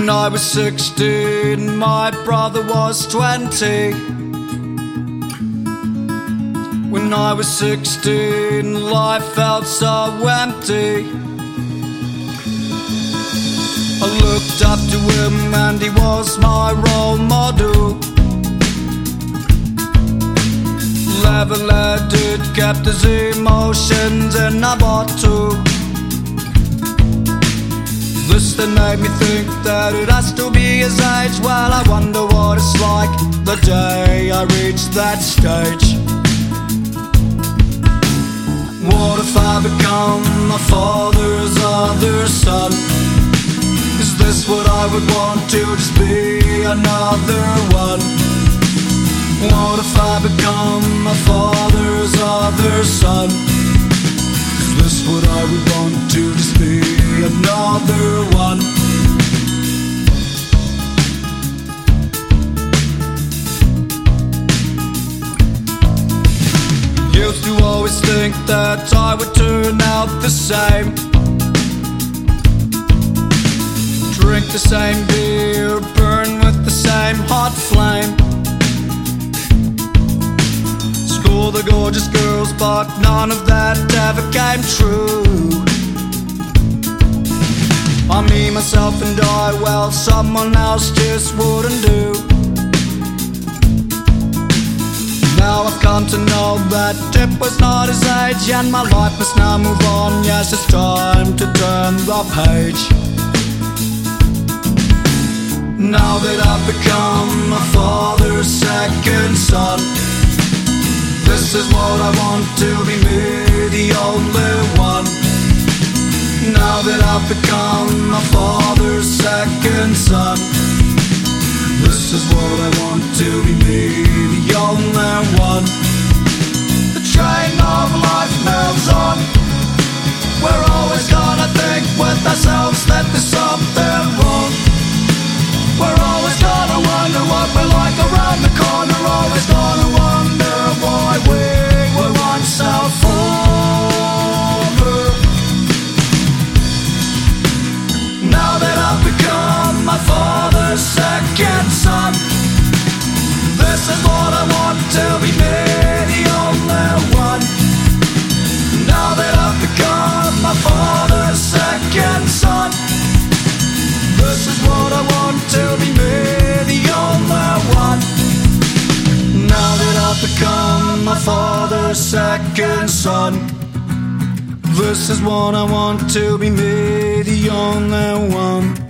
When I was 16, my brother was 20. When I was 16, life felt so empty. I looked up to him and he was my role model. Level-headed, kept his emotions in a bottle. This then made me think that it has to be his age. Well, I wonder what it's like the day I reach that stage. What if I become my father's other son? Is this what I would want, to just be another one? What if I become my father's other son? Is this what I would want, to just be another one? Used to always think that I would turn out the same. Drink the same beer, burn with the same hot flame. School the gorgeous girls, but none of that ever came true. I, me, myself and I, well, someone else just wouldn't do. Now I've come to know that it was not his age, and my life must now move on. Yes, it's time to turn the page. Now that I've become my father's second son, this is what I want, to be me, the only one. Now that I've become my father's second son, this is what I want, to be me, the only one. The train of life moves on. We're always gonna think with ourselves that there's something wrong. We're always gonna wonder what we're like around the corner. Always gonna wonder why we were once so over. Now that I've become my father's second son, this is what I want, to be me, the only one. Now that I've become my father's second son, this is what I want, to be me, the only one. Now that I've become my father's second son, this is what I want, to be me, the only one.